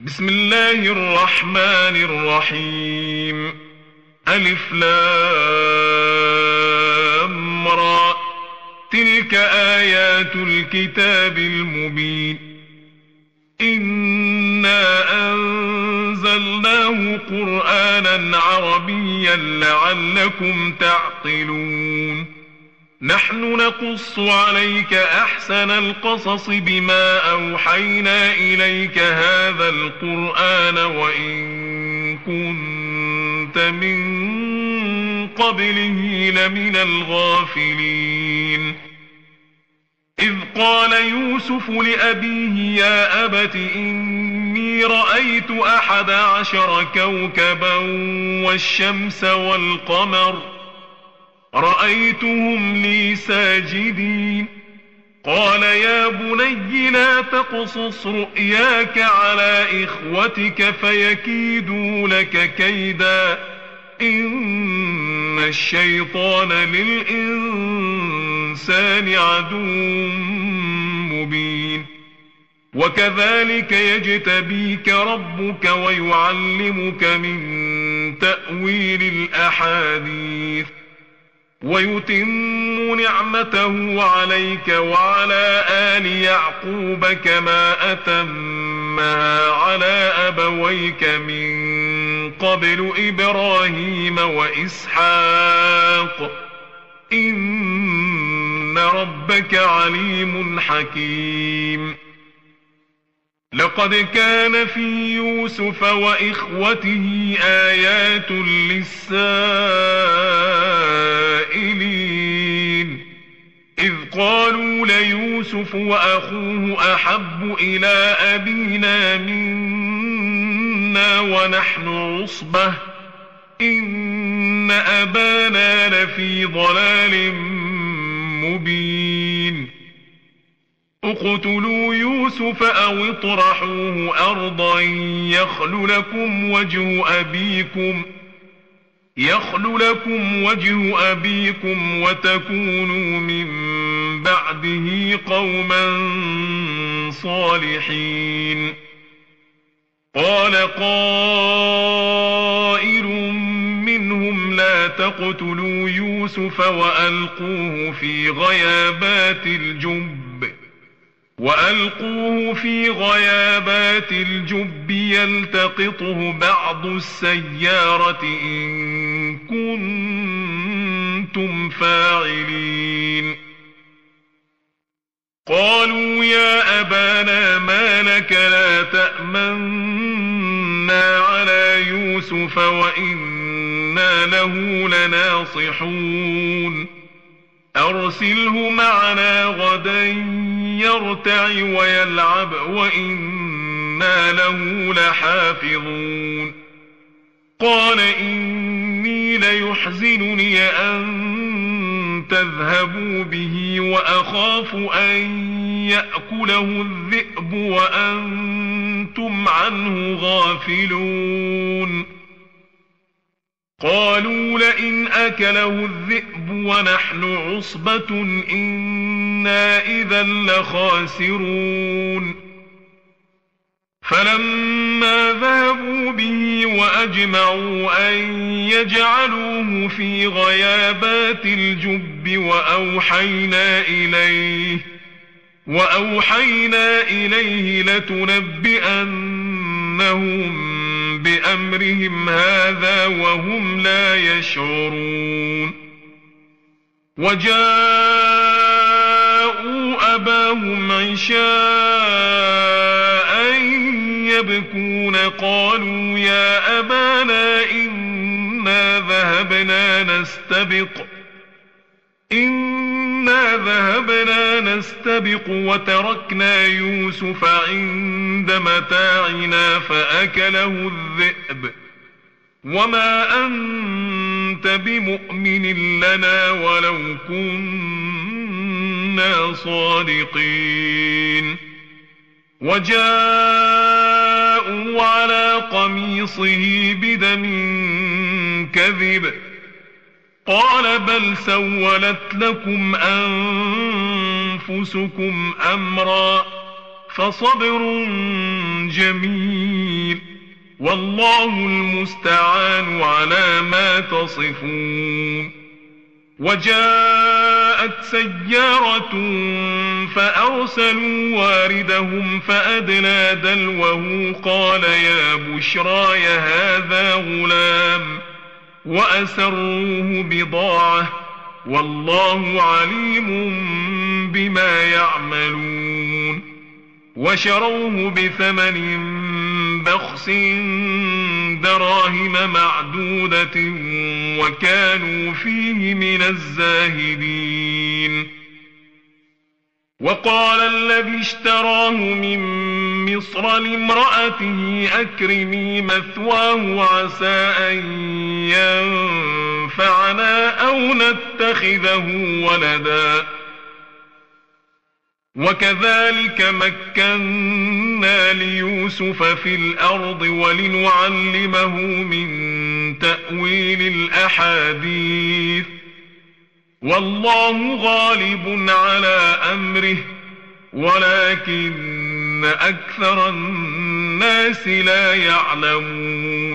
بسم الله الرحمن الرحيم. ألف لام را. تلك آيات الكتاب المبين. إنا أنزلناه قرآنا عربيا لعلكم تعقلون. نحن نقص عليك أحسن القصص بما أوحينا إليك هذا القرآن وإن كنت من قبله لمن الغافلين. إذ قال يوسف لأبيه يا أبت إني رأيت 11 كوكبا والشمس والقمر رأيتهم لي ساجدين. قال يا بني لا تقصص رؤياك على إخوتك فيكيدوا لك كيدا إن الشيطان للإنسان عدو مبين. وكذلك يجتبيك ربك ويعلمك من تأويل الأحاديث ويتم نعمته عليك وعلى آل يعقوب كما أتمها على أبويك من قبل إبراهيم وإسحاق إن ربك عليم حكيم. لقد كان في يوسف وإخوته آيات للسائلين إذ قالوا ليوسف وأخوه أحب إلى أبينا منا ونحن عصبة إن أبانا لفي ضلال مبين. اقتلوا يوسف أو اطرحوه أرضا يخل لكم وجه أبيكم وتكونوا من بعده قوما صالحين. قال قائل منهم لا تقتلوا يوسف وألقوه في غيابات الجب يلتقطه بعض السيارة إن كنتم فاعلين. قالوا يا أبانا ما لك لا تأمنا على يوسف وإنا له لناصحون. أرسله معنا غدا يرتع ويلعب وإنا له لحافظون. قال إني ليحزنني أن تذهبوا به وأخاف أن يأكله الذئب وأنتم عنه غافلون. قالوا لئن أكله الذئب ونحن عصبة إنا إذا لخاسرون. فلما ذهبوا به وأجمعوا أن يجعلوه في غيابات الجب وأوحينا إليه لتنبئنهم بأمرهم هذا وهم لا يشعرون. وجاءوا أباهم عشاء يبكون قالوا يا أبانا إنا ذهبنا نستبق وتركنا يوسف عند متاعنا فأكله الذئب وما أنت بمؤمن لنا ولو كنا صادقين. وجاءوا على قميصه بدم كذب قال بل سولت لكم أنفسكم أمرا فصبر جميل والله المستعان على ما تصفون. وجاءت سيارة فأرسلوا واردهم فأدلى دلوه قال يا بشراي هذا غلام وأسروه بضاعة والله عليم بما يعملون. وشروه بثمن بخس دراهم معدودة وكانوا فيه من الزاهدين. وقال الذي اشتراه من مصر لامرأته أكرمي مثواه عسى أن ينفعنا أو نتخذه ولدا. وكذلك مكنا ليوسف في الأرض ولنعلمه من تأويل الأحاديث والله غالب على أمره ولكن أكثر الناس لا يعلمون.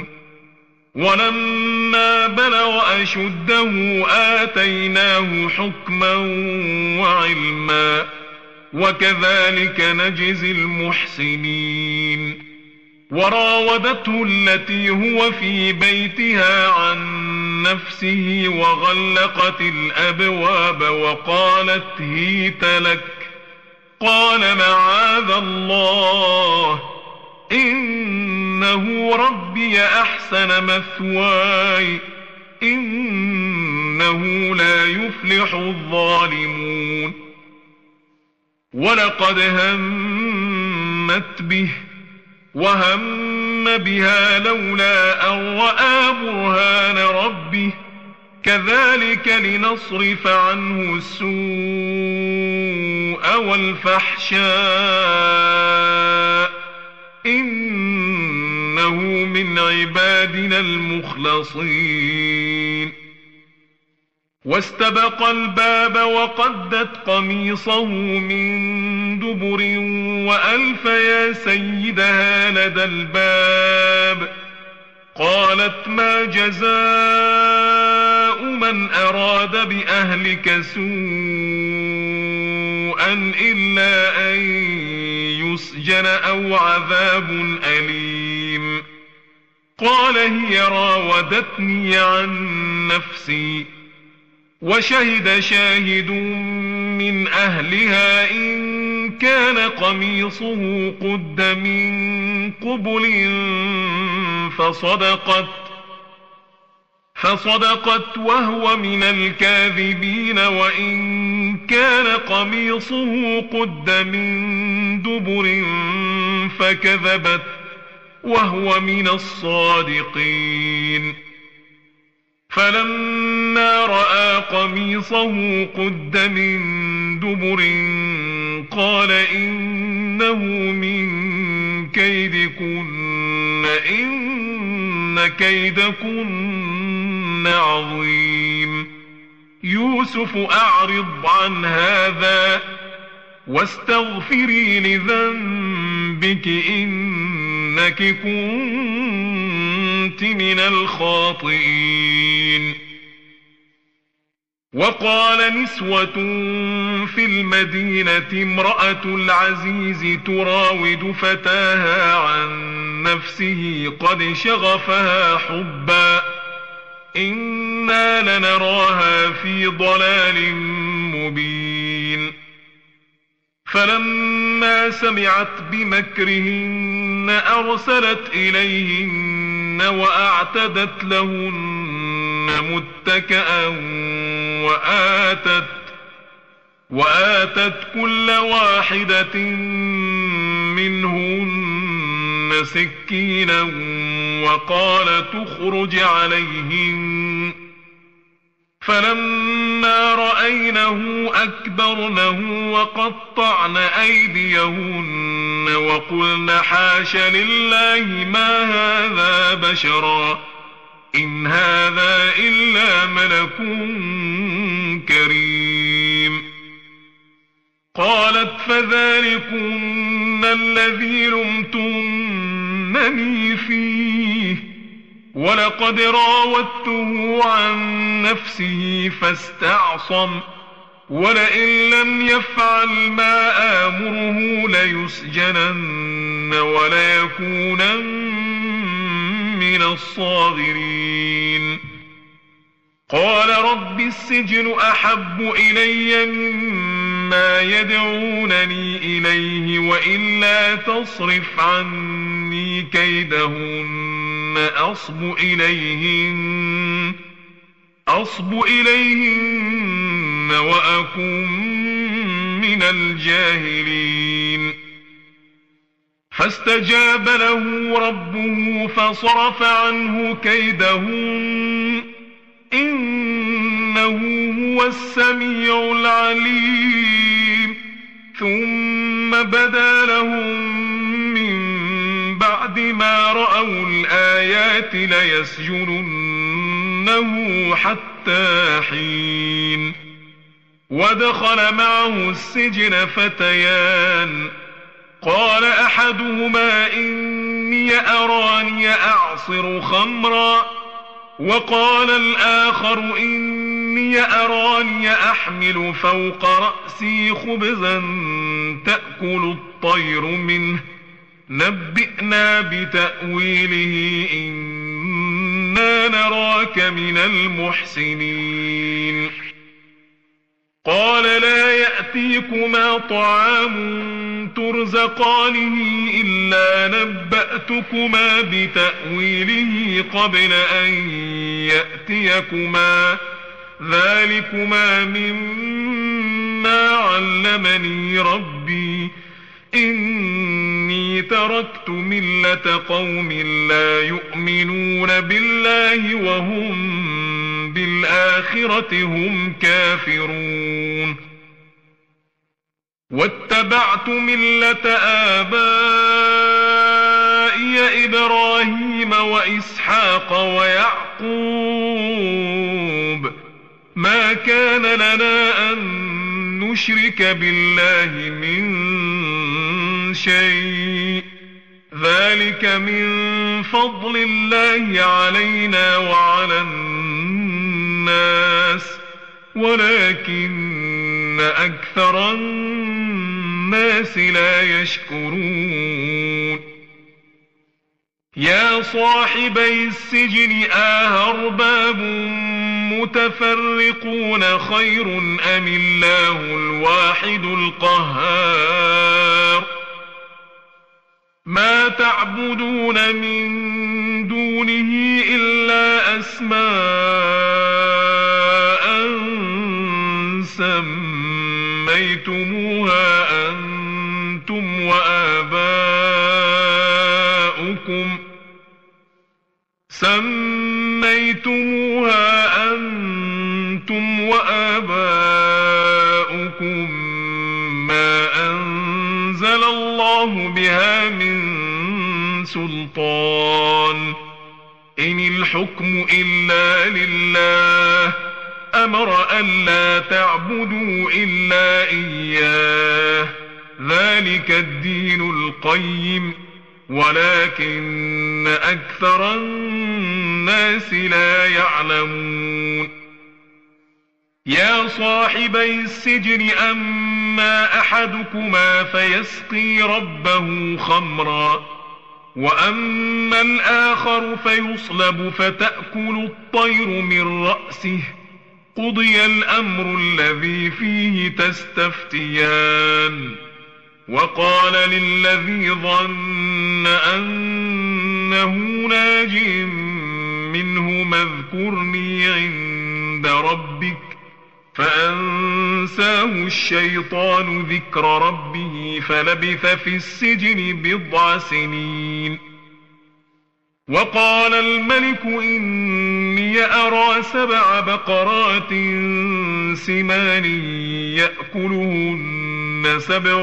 ولما بلغ أشده آتيناه حكما وعلما وكذلك نجزي المحسنين. وراودته التي هو في بيتها عن نفسه وغلقت الأبواب وقالت هيت لك قال معاذ الله إنه ربي أحسن مثواي إنه لا يفلح الظالمون. ولقد همت به وهم بها لولا أن رأى برهان ربه كذلك لنصرف عنه السوء والفحشاء إنه من عبادنا المخلصين. واستبق الباب وقدت قميصه من دبر وألف يا سيدها لدى الباب قالت ما جزاء من أراد بأهلك سوءا إلا أن يسجن أو عذاب أليم. قال هي راودتني عن نفسي وشهد شاهد من أهلها إن كان قميصه قد من قبل فصدقت وهو من الكاذبين وإن كان قميصه قد من دبر فكذبت وهو من الصادقين. فلما رأى قميصه قد من دبر قال إنه من كيدكن إن كيدكن عظيم. يوسف أعرض عن هذا واستغفري لذنبك إنك كنت من الخاطئين. وقال نسوة في المدينة امرأة العزيز تراود فتاها عن نفسه قد شغفها حبا إنا لنراها في ضلال مبين. فلما سمعت بمكرهن أرسلت إليهن وأعتدت لهن متكئا وآتت كل واحدة منهن سكينا وقال تخرج عليهن. فلما رأينه أكبرنه وقطعن أيديهن وقلن حاش لله ما هذا بشرا إن هذا إلا ملك كريم. قالت فذلكن الذي لمتنني فيه ولقد راودته عن نفسه فاستعصم ولئن لم يفعل ما آمره ليسجنن وليكونن من الصاغرين قال رب السجن أحب إلي مما يدعونني إليه وإلا تصرف عني كيدهن أصب إليهن وأكن من الجاهلين فاستجاب له ربه فصرف عنه كيدهن إنه هو السميع العليم ثم بدا لهم من بعد ما رأوا الآيات ليسجننه حتى حين ودخل معه السجن فتيان قال أحدهما إني أراني أعصر خمرا وقال الآخر إني أراني أحمل فوق رأسي خبزا تأكل الطير منه نبئنا بتأويله إنا نراك من المحسنين قال لا يأتيكما طعام ترزقانه إلا نبأتكما بتأويله قبل أن يأتيكما ذلكما مما علمني ربي إني تركت ملة قوم لا يؤمنون بالله وهم بالآخرة هم كافرون واتبعت ملة آبائي إبراهيم وإسحاق ويعقوب ما كان لنا أن نشرك بالله من شيء ذلك من فضل الله علينا وعلى الناس ولكن أكثر الناس لا يشكرون يا صاحبي السجن أأرباب متفرقون خير أم الله الواحد القهار ما تعبدون من دونه إلا أسماء سميتموها أنتم وآباؤكم ما أنزل الله بها من سلطان إن الحكم إلا لله أمر ألا تعبدوا إلا إياه ذلك الدين القيم ولكن أكثر الناس لا يعلمون يا صاحبي السجن أما أحدكما فيسقي ربه خمرا وأما الآخر فيصلب فتأكل الطير من رأسه قضي الأمر الذي فيه تستفتيان وقال للذي ظن أنه ناج منهما اذكرني عند ربك فأنساه الشيطان ذكر ربه فلبث في السجن بضع سنين وقال الملك إني أرى 7 بقرات سمان يأكلهن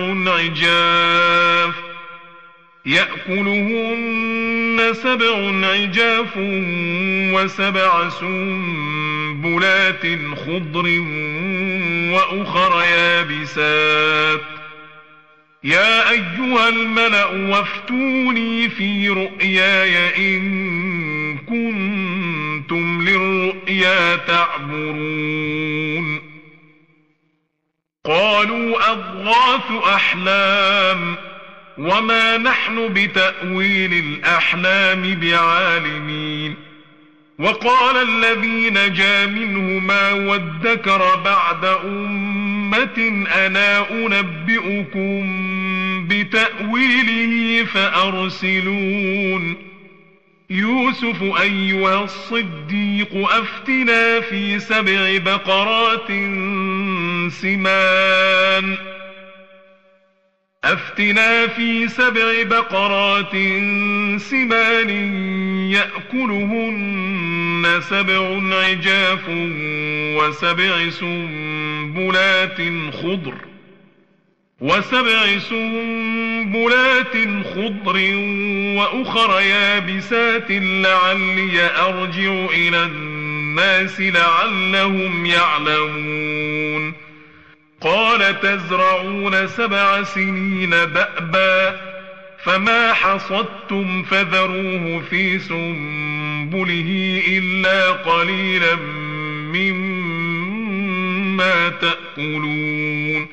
7 عجاف و7 سنبلات خضر وأخر يابسات يا أيها الملأ وافتوني في رؤياي إن كنتم للرؤيا تعبرون قالوا أضغاث أحلام وما نحن بتأويل الأحلام بعالمين وقال الذي نجا منهما وادكر بعد أمة أنا أنبئكم بتأويله فأرسلون يوسف أيها الصديق أفتنا في 7 بقرات سمان يأكلهن 7 عجاف و7 سنبلات خضر وأخر يابسات لعلي أرجع إلى الناس لعلهم يعلمون قال تزرعون 7 سنين دأبا فما حصدتم فذروه في سنبله إلا قليلا مما تأكلون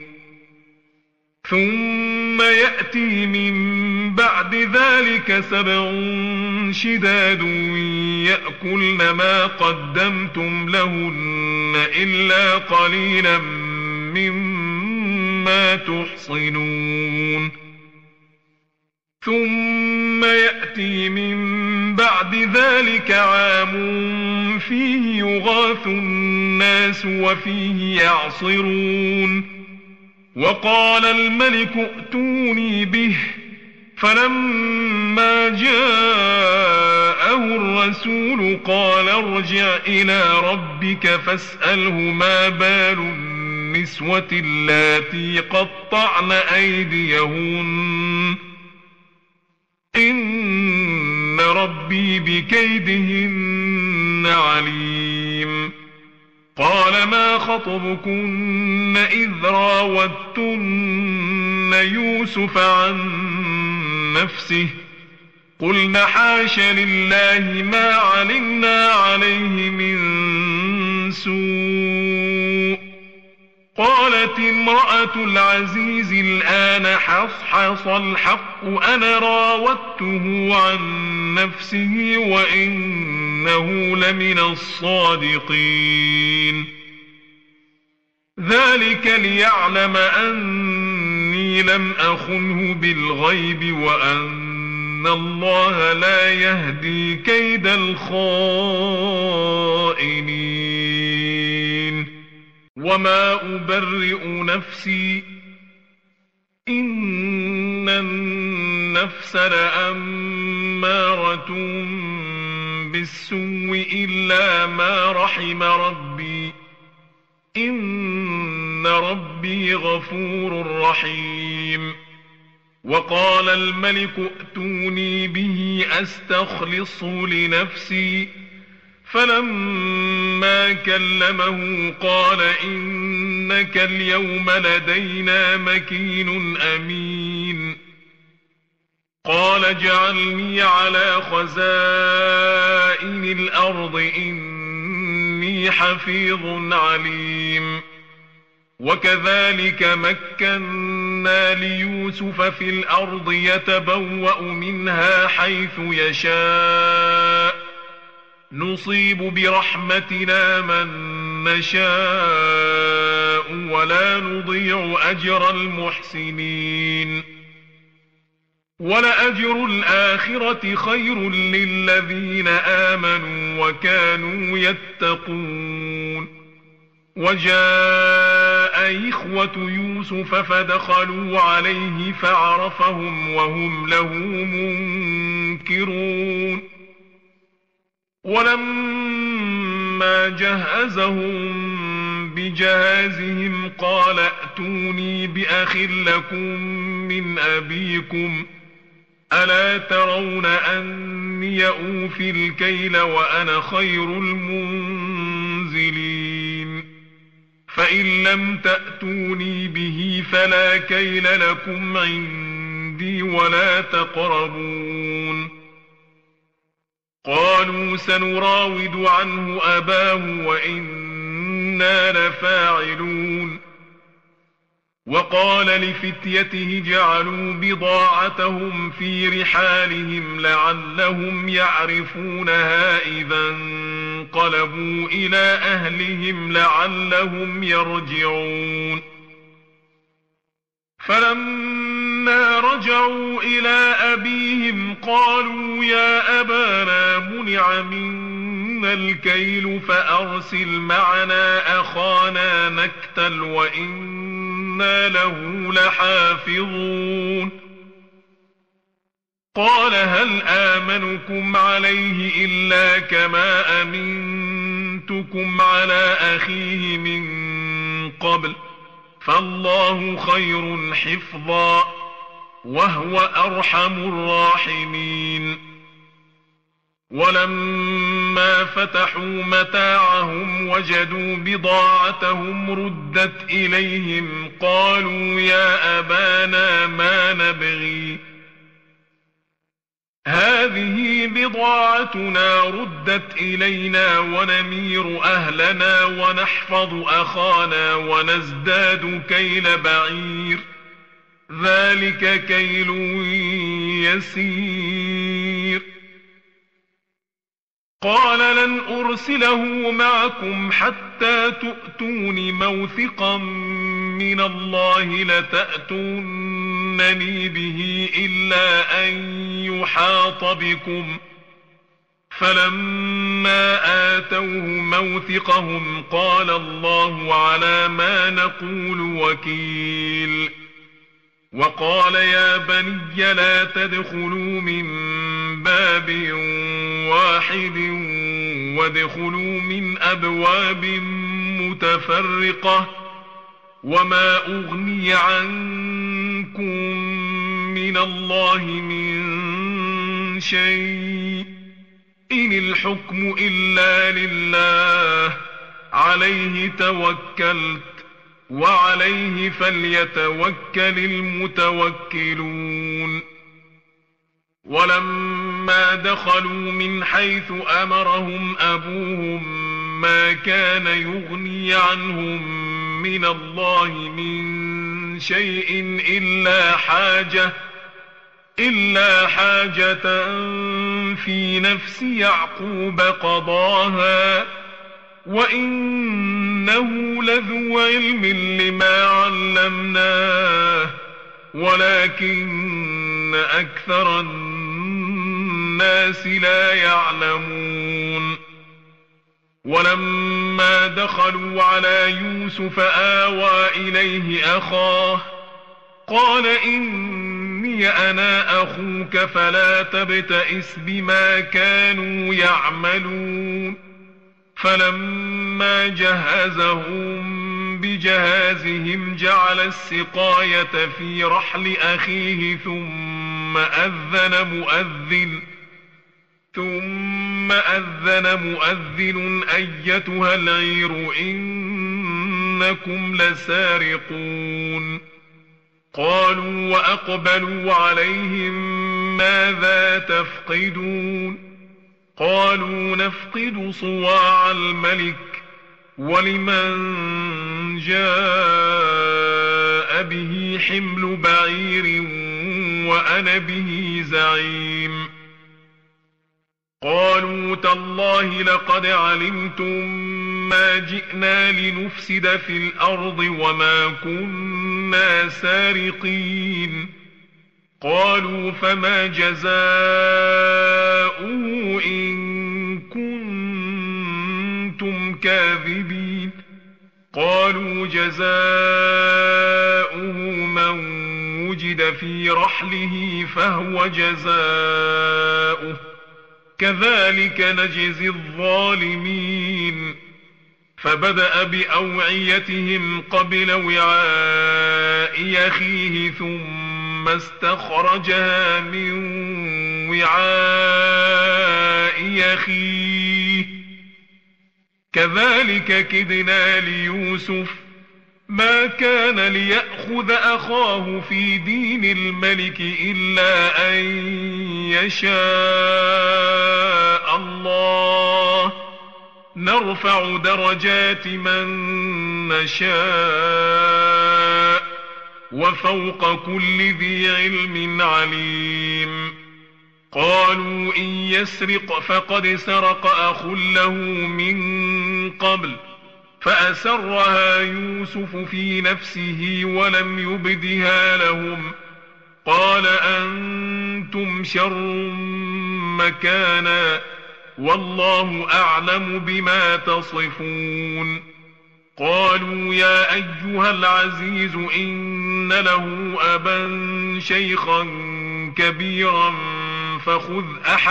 ثم يأتي من بعد ذلك 7 شداد يأكلن ما قدمتم لهن إلا قليلا مما تحصنون ثم يأتي من بعد ذلك عام فيه يغاث الناس وفيه يعصرون وقال الملك ائتوني به فلما جاءه الرسول قال ارجع إلى ربك فاسأله ما بال النسوة اللاتي قطعن أيديهن إن ربي بكيدهن عليم قال ما خطبكن إذ راوتن يوسف عن نفسه قلنا حاش لله ما علمنا عليه من سوء قالت امرأة العزيز الآن حصحص الحق أنا راودته عن نفسه وإنه لمن الصادقين ذلك ليعلم أني لم أخنه بالغيب وأن الله لا يهدي كيد الخائنين وما أبرئ نفسي إن النفس لأمارة بالسوء إلا ما رحم ربي إن ربي غفور رحيم وقال الملك ائتوني به أستخلصه لنفسي فلما كلمه قال إنك اليوم لدينا مكين أمين قال اجعلني على خزائن الأرض إني حفيظ عليم وكذلك مكنا ليوسف في الأرض يتبوأ منها حيث يشاء نصيب برحمتنا من نشاء ولا نضيع أجر المحسنين ولأجر الآخرة خير للذين آمنوا وكانوا يتقون وجاء إخوة يوسف فدخلوا عليه فعرفهم وهم له منكرون ولما جهزهم بجهازهم قال ائتوني بأخ لكم من أبيكم ألا ترون أني أوفي الكيل وأنا خير المنزلين فإن لم تأتوني به فلا كيل لكم عندي ولا تقربون قال قالوا سنراود عنه أباه وإنا لفاعلون. وقال لفتيته جعلوا بضاعتهم في رحالهم لعلهم يعرفونها إذا انقلبوا إلى أهلهم لعلهم يرجعون. فلما رجعوا إلى أبيهم قالوا يا أبانا منع منا الكيل فأرسل معنا أخانا نكتل وإنا له لحافظون. قال هل آمنكم عليه إلا كما أمنتكم على أخيه من قبل فالله خير حفظا وهو أرحم الراحمين. ولما فتحوا متاعهم وجدوا بضاعتهم ردت إليهم قالوا يا أبانا ما نبغي هذه بضاعتنا ردت إلينا ونمير أهلنا ونحفظ أخانا ونزداد كيل بعير ذلك كيل يسير. قال لن أرسله معكم حتى تؤتون موثقا من الله لتأتونني به إلا أن يحاط بكم. فلما آتوه موثقهم قال الله على ما نقول وكيل. وقال يا بني لا تدخلوا من باب واحد وادخلوا من أبواب متفرقة وما أغني عنكم من الله من شيء إن الحكم إلا لله عليه توكلت وعليه فليتوكل المتوكلون. ولما دخلوا من حيث أمرهم أبوهم ما كان يغني عنهم من الله من شيء إلا حاجة في نفس يعقوب قضاها وإنه لذو علم لما علمناه ولكن أكثر الناس لا يعلمون. ولما دخلوا على يوسف آوى إليه أخاه قال إني أنا أخوك فلا تبتئس بما كانوا يعملون. فلما جهزهم بجهازهم جعل السقاية في رحل أخيه ثم أذن مؤذن أيتها العير إنكم لسارقون. قالوا وأقبلوا عليهم ماذا تفقدون قالوا نفقد صواع الملك ولمن جاء به حمل بعير وأنا به زعيم. قالوا تالله لقد علمتم ما جئنا لنفسد في الأرض وما كنا سارقين. قالوا فما جزاؤه إن كنتم كاذبين. قالوا جزاؤه من وجد في رحله فهو جزاؤه كذلك نجزي الظالمين. فبدأ بأوعيتهم قبل وعاء أخيه ثم استخرجها من وعاء أخيه كذلك كدنا ليوسف ما كان ليأخذ أخاه في دين الملك إلا أن يشاء الله نرفع درجات من نشاء وفوق كل ذي علم عليم. قالوا إن يسرق فقد سرق أخ له من قبل فأسرها يوسف في نفسه ولم يبدها لهم قال أنتم شر مكانا والله أعلم بما تصفون. قالوا يا أيها العزيز إن له أبا شيخا كبيرا فخذ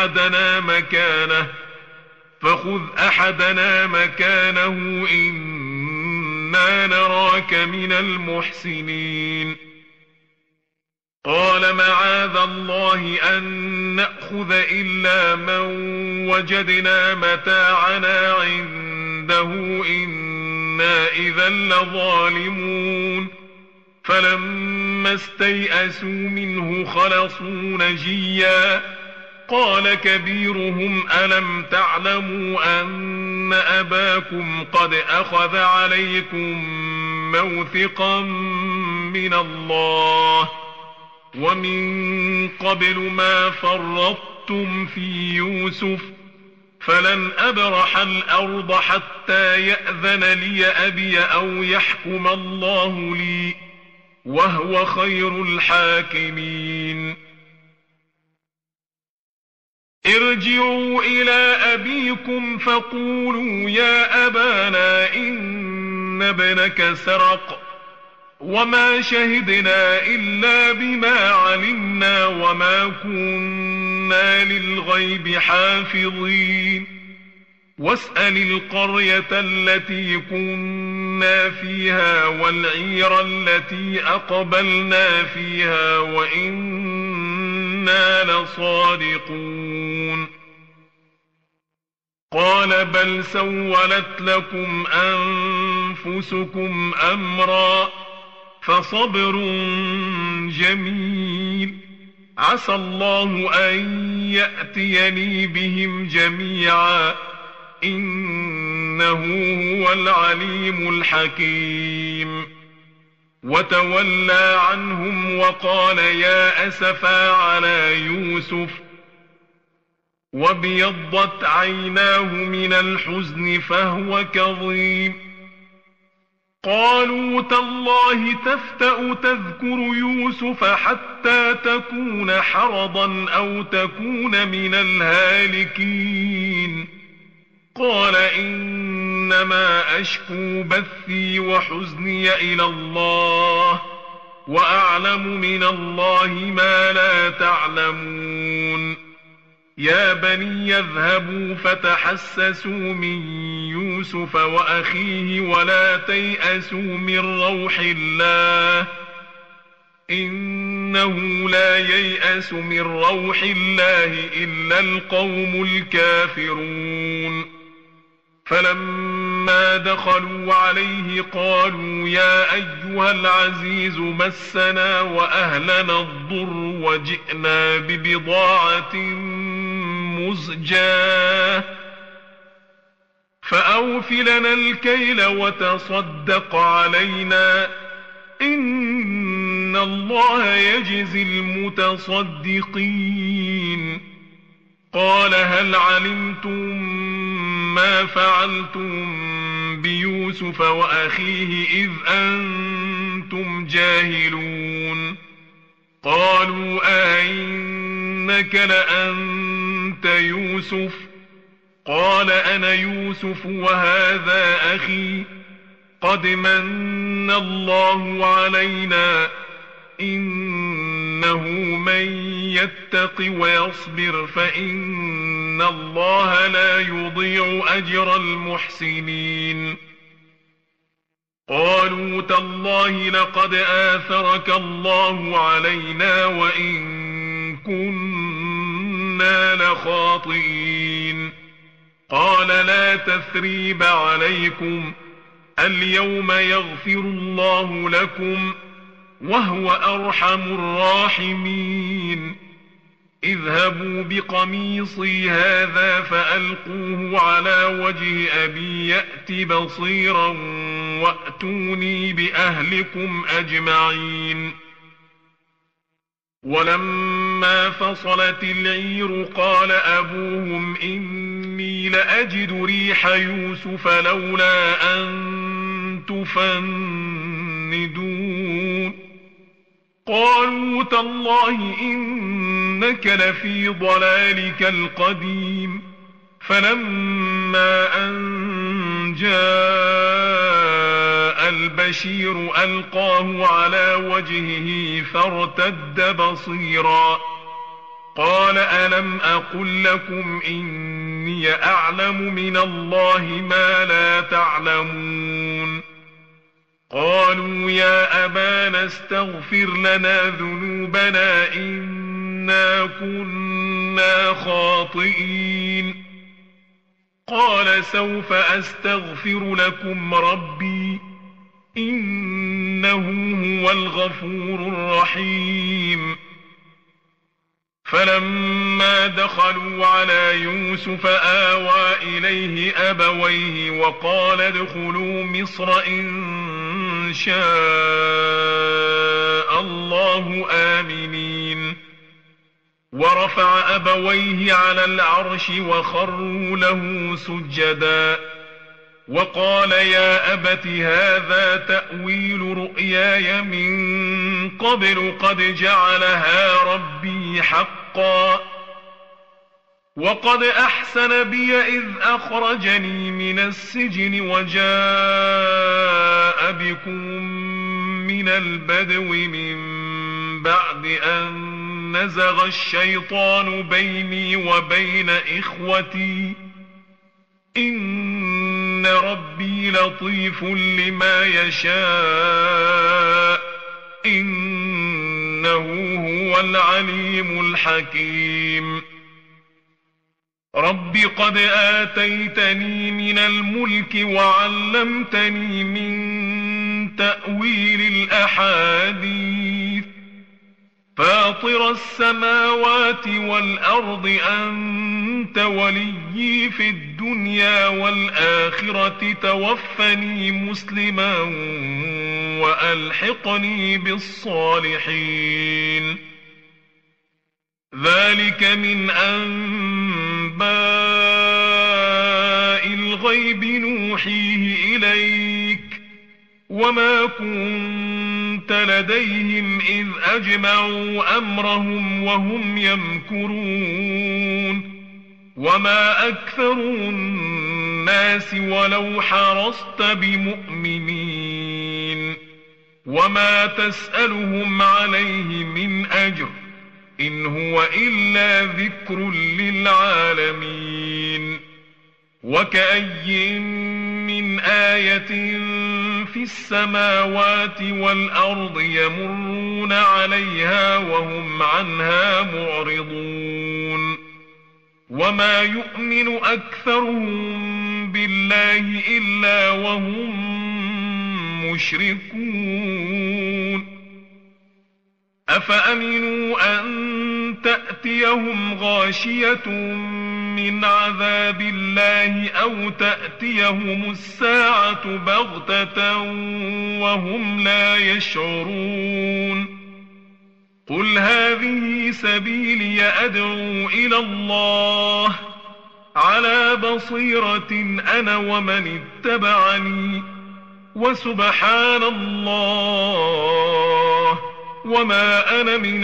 أحدنا مكانه إنا نراك من المحسنين. قال معاذ الله أن نأخذ إلا من وجدنا متاعنا عنده إنا إذا لظالمون. فلما استيئسوا منه خلصوا نجيا قال كبيرهم ألم تعلموا أن أباكم قد أخذ عليكم موثقا من الله ومن قبل ما فرطتم في يوسف فلن أبرح الأرض حتى يأذن لي أبي أو يحكم الله لي وهو خير الحاكمين. ارجعوا إلى أبيكم فقولوا يا أبانا إن ابنك سرق وما شهدنا إلا بما علمنا وما كنا للغيب حافظين. واسأل القرية التي كنا فيها والعير التي أقبلنا فيها وإنا لصادقون. قال بل سولت لكم أنفسكم أمرا فصبر جميل عسى الله أن يأتيني بهم جميعا إنه هو العليم الحكيم. وتولى عنهم وقال يا أسفا على يوسف وابيضت عيناه من الحزن فهو كظيم. قالوا تالله تفتأ تذكر يوسف حتى تكون حرضا أو تكون من الهالكين. قال إنما أشكو بثي وحزني إلى الله وأعلم من الله ما لا تعلمون. يا بني اذهبوا فتحسسوا من يوسف وأخيه ولا تيأسوا من روح الله إنه لا ييأس من روح الله إلا القوم الكافرون. فلما دخلوا عليه قالوا يا أيها العزيز مسنا وأهلنا الضر وجئنا ببضاعة مزجاة فأوف لنا الكيل وتصدق علينا إن الله يجزي المتصدقين. قال هل علمتم ما فعلتم بيوسف وأخيه إذ أنتم جاهلون. قالوا أئنك لأنت يوسف قال أنا يوسف وهذا أخي قد من الله علينا إنه من يتق ويصبر فإن الله لا يضيع أجر المحسنين. قالوا تالله لقد آثرك الله علينا وإن كنا لخاطئين. قال لا تثريب عليكم اليوم يغفر الله لكم وهو أرحم الراحمين. اذهبوا بقميصي هذا فألقوه على وجه أبي يأت بصيرا وأتوني بأهلكم أجمعين. ولما فصلت العير قال أبوهم إني لأجد ريح يوسف لولا أن تفندون قالوا تالله إنك لفي ضلالك القديم. فلما أن جاء البشير ألقاه على وجهه فارتد بصيرا قال ألم أقل لكم إني أعلم من الله ما لا تعلمون. قالوا يا أبانا استغفر لنا ذنوبنا إنا كنا خاطئين. قال سوف أستغفر لكم ربي إنه هو الغفور الرحيم. فلما دخلوا على يوسف آوى إليه أبويه وقال ادخلوا مصر إن شاء الله آمنين. ورفع أبويه على العرش وخروا له سجدا وقال يا أبت هذا تأويل رؤياي من قبل قد جعلها ربي حقا وقد أحسن بي إذ أخرجني من السجن وجاء بكم من البدو من بعد أن نزغ الشيطان بيني وبين إخوتي إن ربي لطيف لما يشاء إنه هو العليم الحكيم. رب قد آتيتني من الملك وعلمتني من تأويل الأحاديث فاطر السماوات والأرض أنت وليي في الدنيا والآخرة توفني مسلما وألحقني بالصالحين. ذلك من أنباء الغيب نوحيه إليك وما كنت لديهم إذ أجمعوا أمرهم وهم يمكرون وما أكثر الناس ولو حرصت بمؤمنين وما تسألهم عليه من أجر إن هو إلا ذكر للعالمين. وكأي من آية في السماوات والأرض يمرون عليها وهم عنها معرضون وما يؤمن أكثرهم بالله إلا وهم مشركون. أفأمنوا أن تأتيهم غاشية من عذاب الله أو تأتيهم الساعة بغتة وهم لا يشعرون. قل هذه سبيلي أدعو إلى الله على بصيرة أنا ومن اتبعني وسبحان الله وما أنا من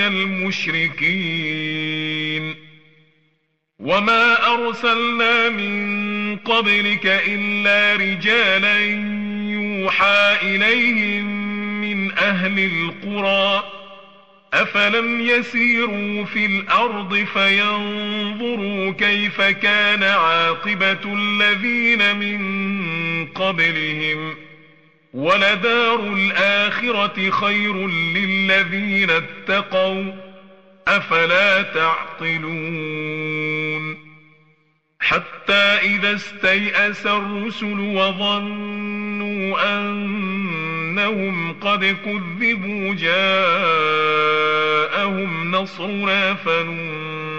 المشركين. وما أرسلنا من قبلك إلا رجالا يوحى إليهم من أهل القرى أفلم يسيروا في الأرض فينظروا كيف كان عاقبة الذين من قبلهم ولدار الآخرة خير للذين اتقوا أفلا تعقلون. حتى إذا استيأس الرسل وظنوا أنهم قد كذبوا جاءهم نصرنا فننجي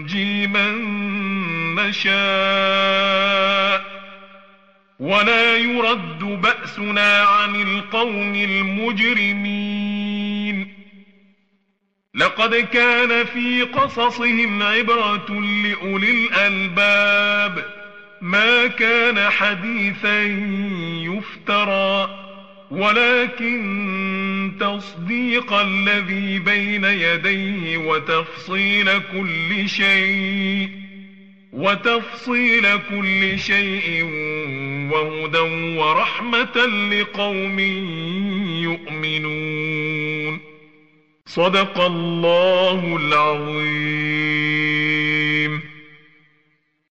ننجي من نشاء ولا يرد بأسنا عن القوم المجرمين. لقد كان في قصصهم عبرة لأولي الألباب ما كان حديثا يفترى ولكن تصديق الذي بين يديه وتفصيل كل شيء وهدى ورحمة لقوم يؤمنون. صدق الله العظيم.